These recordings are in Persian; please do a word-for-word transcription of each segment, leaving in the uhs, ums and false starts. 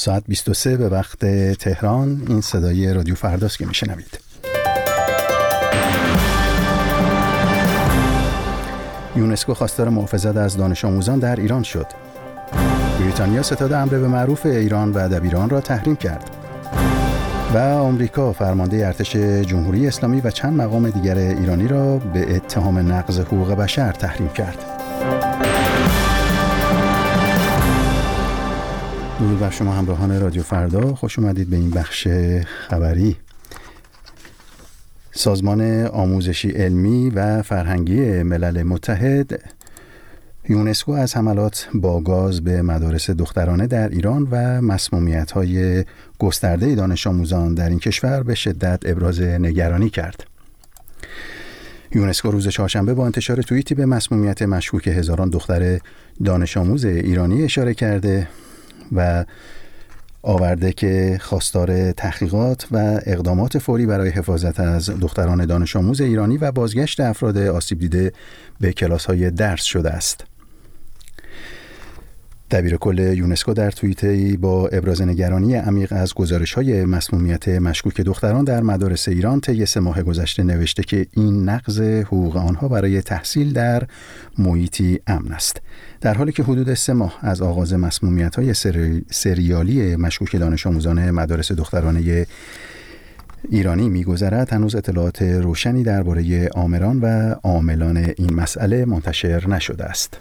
ساعت بیست و سه به وقت تهران. این صدای رادیو فرداست که میشنوید. یونسکو خواستار محافظت از دانش آموزان در ایران شد. بریتانیا ستاد امر به معروف ایران و دبیران را تحریم کرد. و آمریکا فرمانده ارتش جمهوری اسلامی و چند مقام دیگر ایرانی را به اتهام نقض حقوق بشر تحریم کرد. درود بر شما همراهان رادیو فردا، خوش اومدید به این بخش خبری. سازمان آموزشی علمی و فرهنگی ملل متحد یونسکو از حملات با گاز به مدارس دخترانه در ایران و مسمومیت‌های گسترده دانش آموزان در این کشور به شدت ابراز نگرانی کرد. یونسکو روز چهارشنبه با انتشار توییتی به مسمومیت مشکوک هزاران دختر دانش آموز ایرانی اشاره کرده و آورده که خواستار تحقیقات و اقدامات فوری برای حفاظت از دختران دانش آموز ایرانی و بازگشت افراد آسیب دیده به کلاس‌های درس شده است. دبیر کل یونسکو در توییتی با ابراز نگرانی عمیق از گزارش‌های مسمومیت مشکوک دختران در مدارس ایران طی سه ماه گذشته نوشته که این نقض حقوق آنها برای تحصیل در محیطی امن است. در حالی که حدود سه ماه از آغاز مسمومیت‌های سری... سریالی مشکوک دانش آموزان مدارس دخترانه ایرانی می‌گذرد، هنوز اطلاعات روشنی درباره آمران و عاملان این مسئله منتشر نشده است.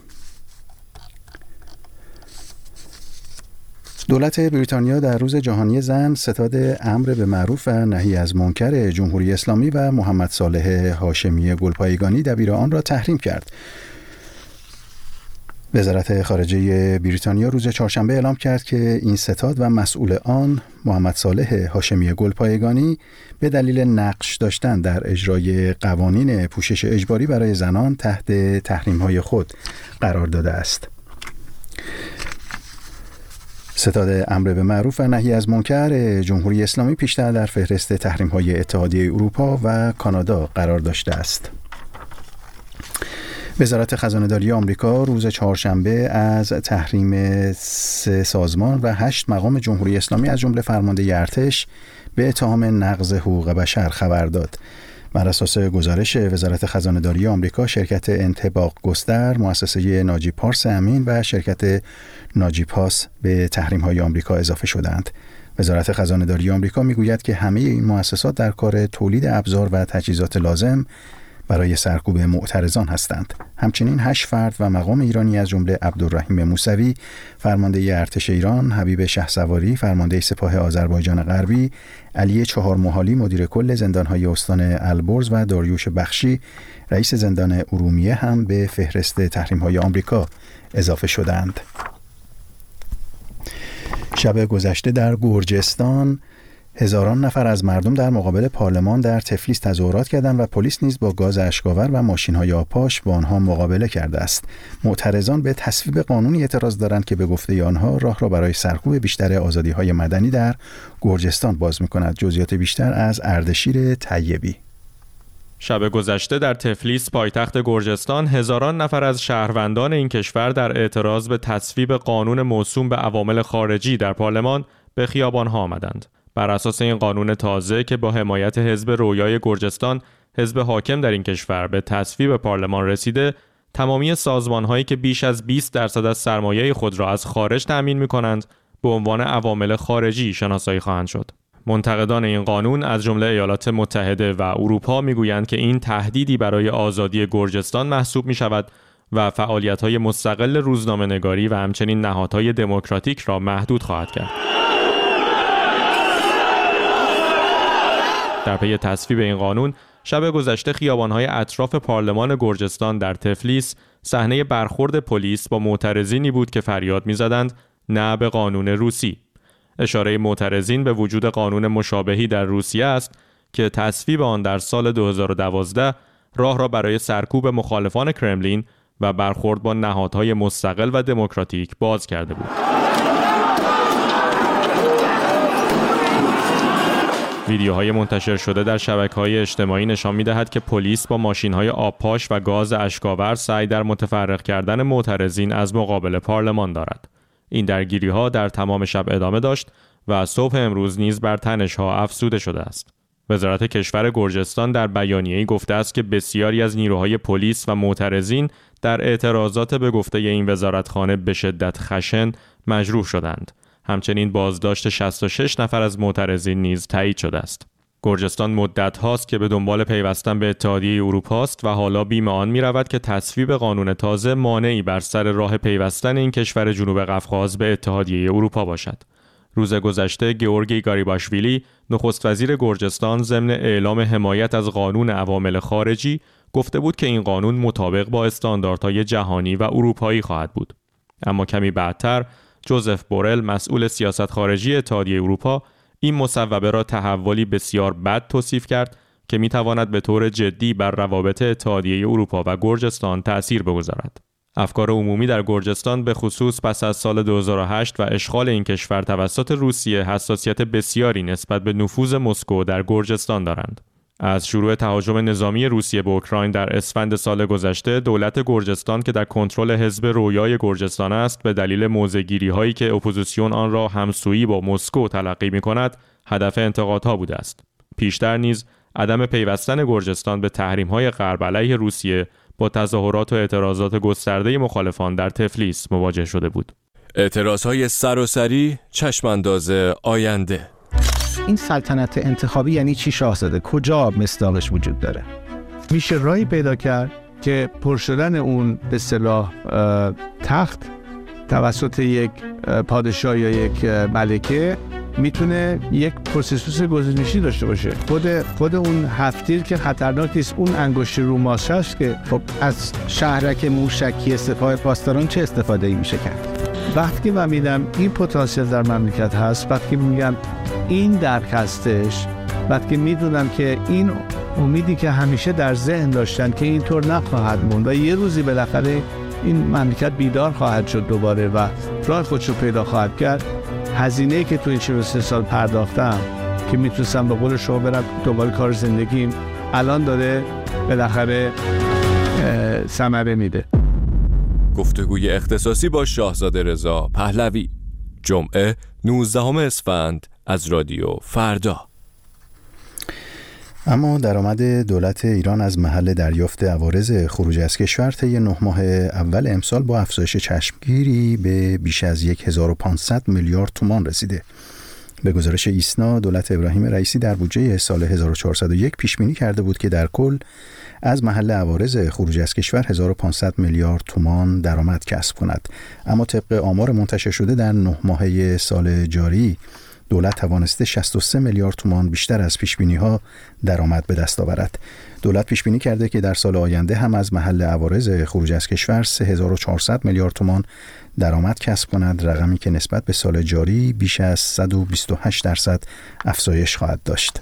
دولت بریتانیا در روز جهانی زن ستاد امر به معروف و نهی از منکر جمهوری اسلامی و محمد صالح هاشمی گلپایگانی دبیر آن را تحریم کرد. وزارت خارجه بریتانیا روز چهارشنبه اعلام کرد که این ستاد و مسئول آن محمد صالح هاشمی گلپایگانی به دلیل نقش داشتن در اجرای قوانین پوشش اجباری برای زنان تحت تحریم‌های خود قرار داده است. ستاد امر به معروف و نهی از منکر جمهوری اسلامی پیشتر در فهرست تحریم‌های اتحادیه اروپا و کانادا قرار داشته است. وزارت خزانه‌داری آمریکا روز چهارشنبه از تحریم سه سازمان و هشت مقام جمهوری اسلامی از جمله فرمانده ارتش به اتهام نقض حقوق بشر خبر داد. بر اساس گزارش وزارت خزانه‌داری آمریکا، شرکت انطباق گستر، مؤسسه ناجی پارس امین و شرکت ناجی پاس به تحریم‌های آمریکا اضافه شدند. وزارت خزانه‌داری آمریکا میگوید که همه این مؤسسات در کار تولید ابزار و تجهیزات لازم برای سرکوب معترضان هستند. همچنین هشت فرد و مقام ایرانی از جمله عبدالرحیم موسوی، فرمانده ارتش ایران، حبیب شهسواری، فرمانده سپاه آذربایجان غربی، علی چهارمحالی، مدیر کل زندان‌های استان البرز و داریوش بخشی، رئیس زندان ارومیه هم به فهرست تحریم‌های آمریکا اضافه شدند. شب گذشته در گرجستان هزاران نفر از مردم در مقابل پارلمان در تفلیس تظاهرات کردند و پلیس نیز با گاز اشک‌آور و ماشین‌های آبپاش با آنها مقابله کرده است. معترضان به تصویب قانونی اعتراض دارند که به گفته آنها راه را برای سرکوب بیشتر آزادی‌های مدنی در گرجستان باز می‌کند. جزئیات بیشتر از اردشیر طیبی. شب گذشته در تفلیس، پایتخت گرجستان، هزاران نفر از شهروندان این کشور در اعتراض به تصویب قانون موسوم به عوامل خارجی در پارلمان به خیابان‌ها آمدند. بر اساس این قانون تازه که با حمایت حزب رویای گرجستان، حزب حاکم در این کشور، به تصویب پارلمان رسیده، تمامی سازمان‌هایی که بیش از بیست درصد از سرمایه خود را از خارج تأمین می‌کنند، به عنوان عوامل خارجی شناسایی خواهند شد. منتقدان این قانون از جمله ایالات متحده و اروپا می‌گویند که این تهدیدی برای آزادی گرجستان محسوب می‌شود و فعالیت‌های مستقل روزنامه‌نگاری و همچنین نهادهای دموکراتیک را محدود خواهد کرد. در پی تصویب این قانون، شب گذشته خیابان‌های اطراف پارلمان گرجستان در تفلیس صحنه برخورد پلیس با معترضینی بود که فریاد می‌زدند نه به قانون روسی. اشاره معترضین به وجود قانون مشابهی در روسیه است که تصویب آن در سال دو هزار و دوازده راه را برای سرکوب مخالفان کرملین و برخورد با نهادهای مستقل و دموکراتیک باز کرده بود. ویدیوهای منتشر شده در شبکه‌های اجتماعی نشان می‌دهد که پلیس با ماشین‌های آبپاش و گاز اشک‌آور سعی در متفرق کردن معترضین از مقابل پارلمان دارد. این درگیری‌ها در تمام شب ادامه داشت و صبح امروز نیز بر تنش‌ها افزوده شده است. وزارت کشور گرجستان در بیانیه‌ای گفته است که بسیاری از نیروهای پلیس و معترضین در اعتراضات به گفته این وزارتخانه به شدت خشن مجروح شدند. همچنین بازداشت شصت و شش نفر از معترضین نیز تایید شده است. گرجستان مدت هاست که به دنبال پیوستن به اتحادیه اروپا است و حالا بیم آن می رود که تصویب قانون تازه مانعی بر سر راه پیوستن این کشور جنوب قفقاز به اتحادیه اروپا باشد. روز گذشته گیورگی گاریباشویلی نخست وزیر گرجستان ضمن اعلام حمایت از قانون عوامل خارجی گفته بود که این قانون مطابق با استانداردهای جهانی و اروپایی خواهد بود. اما کمی بعدتر جوزف بورل مسئول سیاست خارجی اتحادیه اروپا این مصوبه را تحولی بسیار بد توصیف کرد که میتواند به طور جدی بر روابط اتحادیه اروپا و گرجستان تأثیر بگذارد. افکار عمومی در گرجستان به خصوص پس از سال دو هزار و هشت و اشغال این کشور توسط روسیه حساسیت بسیاری نسبت به نفوذ مسکو در گرجستان دارند. از شروع تهاجم نظامی روسیه به اوکراین در اسفند سال گذشته، دولت گرجستان که در کنترل حزب رویای گرجستان است، به دلیل موضع‌گیری‌هایی که اپوزیسیون آن را همسویی با مسکو تلقی می‌کند، هدف انتقادها بوده است. پیشتر نیز عدم پیوستن گرجستان به تحریم‌های غرب علیه روسیه با تظاهرات و اعتراضات گسترده مخالفان در تفلیس مواجه شده بود. اعتراضهای سراسری، چشمانداز آینده. این سلطنت انتخابی یعنی چی شاهزاده؟ کجا مصداقش وجود داره؟ میشه راهی پیدا کرد که پر شدن اون به اصطلاح تخت توسط یک پادشاه یا یک ملکه میتونه یک پروسس گزینشی داشته باشه. خود خود اون هفت‌تیر که خطرناک نیست، اون انگشت روماش هست که خب از شهرک موشکی سپاه پاسداران چه استفاده‌ای میشه کرد. وقتی که من میدم این پتانسیل در مملکت هست، وقتی میگم این درک هستش، وقتی میدونم که این امیدی که همیشه در ذهن داشتن که اینطور نخواهد موند و یه روزی بالاخره این مملکت بیدار خواهد شد دوباره و راه خودش رو پیدا خواهد کرد، هزینه‌ای که تو این چهل و سه سال پرداختم که میتونستم به قول شما برم دوباره کار زندگیم، الان داره بالاخره ثمره میده. گفتگوی اختصاصی با شاهزاده رضا پهلوی، جمعه نوزدهم اسفند از رادیو فردا. اما درآمد دولت ایران از محل دریافت عوارض خروج از کشور طی نه ماه اول امسال با افزایش چشمگیری به بیش از هزار و پانصد میلیارد تومان رسیده. به گزارش ایسنا، دولت ابراهیم رئیسی در بودجه سال هزار و چهارصد و یک پیش بینی کرده بود که در کل از محل عوارض خروج از کشور هزار و پانصد میلیارد تومان درآمد کسب کند. اما طبق آمار منتشر شده در نه ماهه سال جاری، دولت توانسته شصت و سه میلیارد تومان بیشتر از پیش‌بینی‌ها درآمد به دست آورد. دولت پیش بینی کرده که در سال آینده هم از محل عوارض خروج از کشور سه هزار و چهارصد میلیارد تومان درآمد کسب کند، رقمی که نسبت به سال جاری بیش از صد و بیست و هشت درصد افزایش خواهد داشت.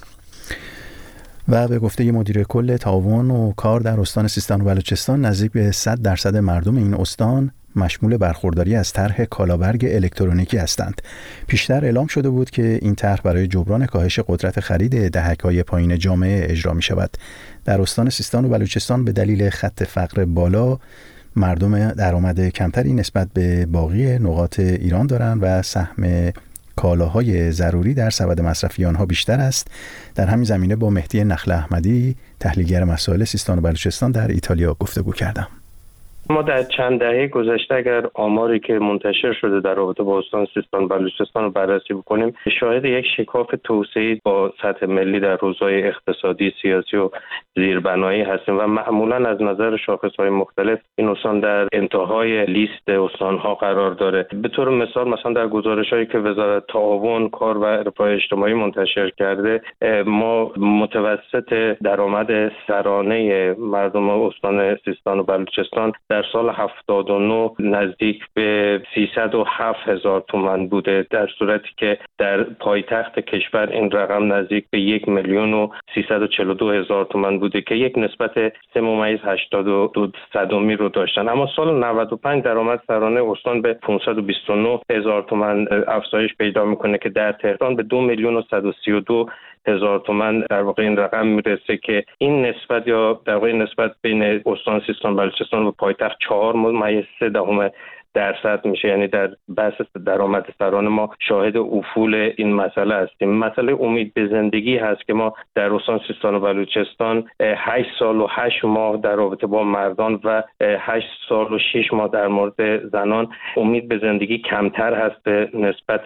و به گفته مدیر کل تعاون و کار در استان سیستان و بلوچستان، نزدیک به صد درصد مردم این استان مشمول برخورداری از طرح کالابرگ الکترونیکی هستند. پیشتر اعلام شده بود که این طرح برای جبران کاهش قدرت خرید دهک‌های پایین جامعه اجرا می شود. در استان سیستان و بلوچستان به دلیل خط فقر بالا، مردم درآمد کمتری نسبت به باقی نقاط ایران دارند و سهم کالاهای ضروری در سبد مصرفی آنها بیشتر است. در همین زمینه با مهدی نخل احمدی، تحلیلگر مسائل سیستان و بلوچستان در ایتالیا گفتگو کردم. ما در چند دهه گذشته اگر آماری که منتشر شده در رابطه با استان سیستان و بلوچستان رو بررسی بکنیم، شاهد یک شکاف توسعه‌ای با سطح ملی در حوزه‌های اقتصادی، سیاسی و زیربنایی هستیم و معمولا از نظر شاخص‌های مختلف این استان در انتهای لیست استان‌ها قرار داره. به طور مثال مثلا در گزارش‌هایی که وزارت تعاون، کار و رفاه اجتماعی منتشر کرده، ما متوسط درآمد سرانه مردم استان سیستان و بلوچستان در سال هفتاد و نه نزدیک به سیصد و هفت هزار تومان بوده، در صورتی که در پایتخت کشور این رقم نزدیک به یک میلیون و سیصد و چهل و دو هزار تومان بوده که یک نسبت سه ممیز هشتاد و دو صدمی رو داشتن. اما سال نود و پنج درآمد سرانه استان به پانصد و بیست و نه هزار تومان افزایش پیدا میکنه که در تهران به دو میلیون و صد و سی و دو هزار تومان در واقع این رقم میرسه که این نسبت یا در واقع نسبت بین استان سیستان بلوچستان و پایتخت چهار ممیز سه دهم درصد میشه. یعنی در بحث درآمد سرانه ما شاهد افول این مسئله هستیم. مسئله امید به زندگی هست که ما در استان سیستان و بلوچستان هشت سال و هشت ماه در رابطه با مردان و هشت سال و شش ماه در مورد زنان امید به زندگی کمتر هست به نسبت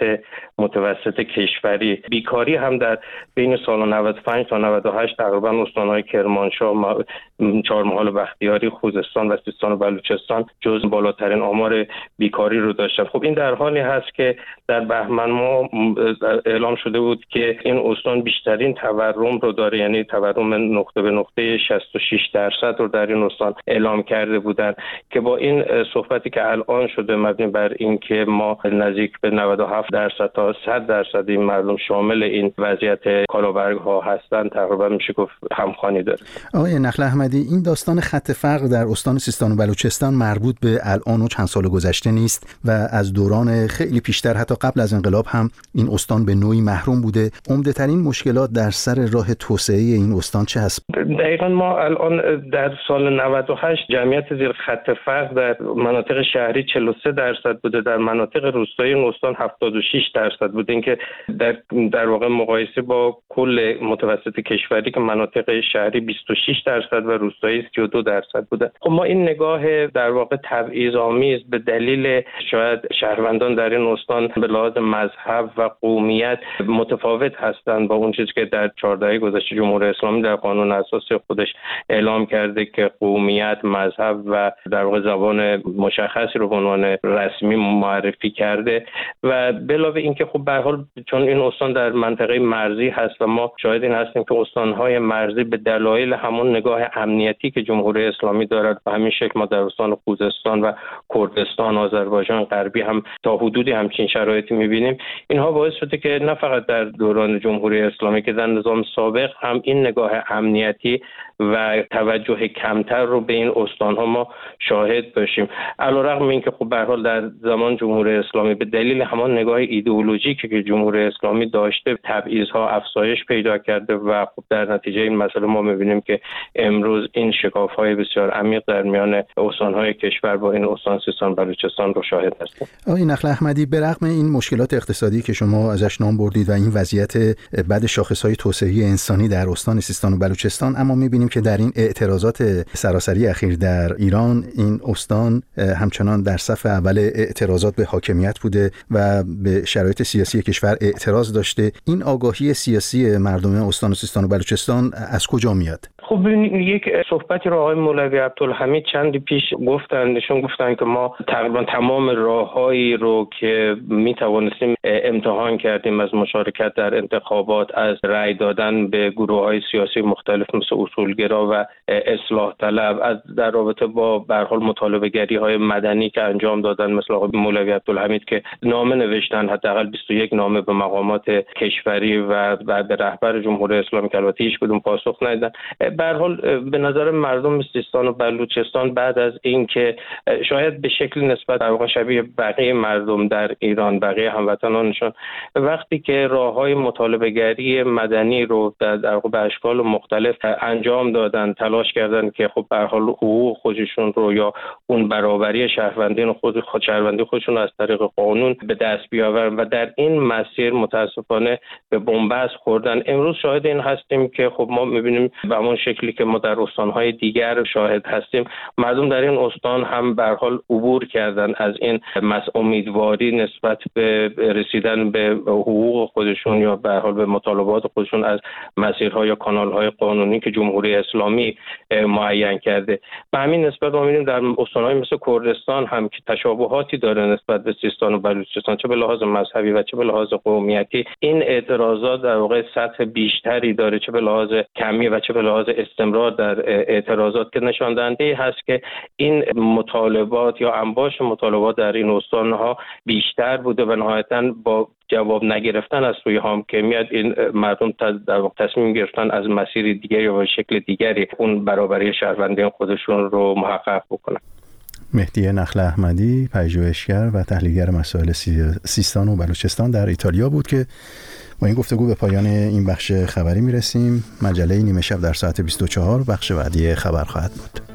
متوسط کشوری. بیکاری هم در بین سال نود و پنج تا نود و هشت تقریبا استان‌های کرمانشاه، چهارمحال بختیاری، خوزستان و سیستان و بلوچستان جزو بالاترین آمار بیکاری رو داشتن. خب این در حالی هست که در بهمن ماه اعلام شده بود که این استان بیشترین تورم رو داره، یعنی تورم نقطه به نقطه شصت و شش درصد رو در این استان اعلام کرده بودن که با این صحبتی که الان شده مبنی بر اینکه ما نزدیک به نود و هفت درصد تا صد درصد این مردم شامل این وضعیت کالابرگ ها هستن، تقریبا میشه گفت همخوانی داره. آقای نخل احمدی، این داستان خط فقر در استان سیستان و بلوچستان مربوط به الان و چند سال گذشته نیست و از دوران خیلی پیشتر حتی قبل از انقلاب هم این استان به نوعی محروم بوده. عمده ترین مشکلات در سر راه توسعه این استان چه هست؟ دقیقاً ما الان در سال نود و هشت جمعیت زیر خط فقر در مناطق شهری چهل و سه درصد بوده، در مناطق روستایی این استان هفتاد و شش درصد بوده. این که در در واقع مقایسه با کل متوسط کشوری که مناطق شهری بیست و شش درصد و روستایی سی و دو درصد بوده. خب ما این نگاه در واقع تبعیض‌آمیز به دلیل شاید شهروندان در این استان به لحاظ مذهب و قومیت متفاوت هستند با اون چیزی که در چهار دهه گذشته جمهوری اسلامی در قانون اساسی خودش اعلام کرده که قومیت، مذهب و در واقع زبان مشخصی رو به عنوان رسمی معرفی کرده. و به علاوه اینکه خب به هر حال چون این استان در منطقه مرزی هست و ما شاهد این هستیم که استان‌های مرزی به دلایل همون نگاه امنیتی که جمهوری اسلامی دارد و همین شکل ما در استان خوزستان و کردستان، آذربایجان غربی هم تا حدودی همچین شرایطی می‌بینیم. اینها باعث شده که نه فقط در دوران جمهوری اسلامی که در نظام سابق هم این نگاه امنیتی و توجه کمتر رو به این استان‌ها ما شاهد باشیم. علیرغم اینکه خب به هر حال در زمان جمهوری اسلامی به دلیل همان نگاه ایدئولوژیکی که جمهوری اسلامی داشته تبعیض‌ها افزایش پیدا کرده و خب در نتیجه این مسئله ما می‌بینیم که امروز این شکاف‌های بسیار عمیق در میان استان‌های کشور با این استان سیستان بلوچستان رو شاهد هستیم. آقای نخل احمدی، به رغم این مشکلات اقتصادی که شما ازش نام بردید و این وضعیت بد شاخص‌های توسعه انسانی در استان سیستان و بلوچستان، اما می‌بینیم که در این اعتراضات سراسری اخیر در ایران این استان همچنان در صف اول اعتراضات به حاکمیت بوده و به شرایط سیاسی کشور اعتراض داشته. این آگاهی سیاسی مردم استان سیستان و بلوچستان از کجا میاد؟ خب یک صحبتی رو آقای مولوی عبدالحمید چندی پیش گفتن، نشون گفتن که ما تقریبا تمام راههایی رو که می توانستیم امتحان کردیم، از مشارکت در انتخابات، از رأی دادن به گروه‌های سیاسی مختلف مثل اصولگرا و اصلاح طلب، از در رابطه با به هر حال مطالبه‌گری‌های مدنی که انجام دادن مثل آقای مولوی عبدالحمید که نامه نوشتن، حداقل بیست و یک نامه به مقامات کشوری و به رهبر جمهوری اسلامی که البته هیچ کدوم پاسخ ندادن. به هر حال به نظر مردم سیستان و بلوچستان بعد از اینکه شاید به شکل نسبت در واقع شبیه بقیه مردم در ایران، بقیه هموطنانشون، وقتی که راه‌های مطالبه‌گری مدنی رو در واقع به اشکال مختلف انجام دادن، تلاش کردن که خب به هر حال حقوق خودشون رو یا اون برابری شهروندان خود خود شهروندی خودشون از طریق قانون به دست بیاورن و در این مسیر متاسفانه به بنبست خوردن. امروز شاهد این هستیم که خب ما می‌بینیم به همون شکلی که ما در استان‌های دیگر شاهد هستیم، مردم در این استان هم به هر حال عبور کردن از این امیدواری نسبت به رسیدن به حقوق خودشون یا به هر حال به مطالبات خودشون از مسیرها یا کانال‌های قانونی که جمهوری اسلامی معین کرده. به همین نسبت ما می‌بینیم در استان‌های مثل کردستان هم که تشابهاتی داره نسبت به سیستان و بلوچستان، چه به لحاظ مذهبی و چه به لحاظ قومیتی، این اعتراضات در واقع سطح بیشتری داره، چه به لحاظ کمی و چه به لحاظ استمرار در اعتراضات، که نشان دهنده هست که این مطالبات یا انباش مطالبات در این استان‌ها بیشتر بوده و نهایتاً با جواب نگرفتن از سوی حاکمیت این مردم در واقع تصمیم گرفتن از مسیر دیگری یا به شکل دیگری اون برابری شهروندیان خودشون رو محقق بکنن. مهدی نخل احمدی، پژوهشگر و تحلیلگر مسائل سیستان و بلوچستان در ایتالیا بود که با این گفتگو به پایان این بخش خبری میرسیم. مجله نیمه شب در ساعت بیست و چهار بخش بعدی خبر خواهد بود.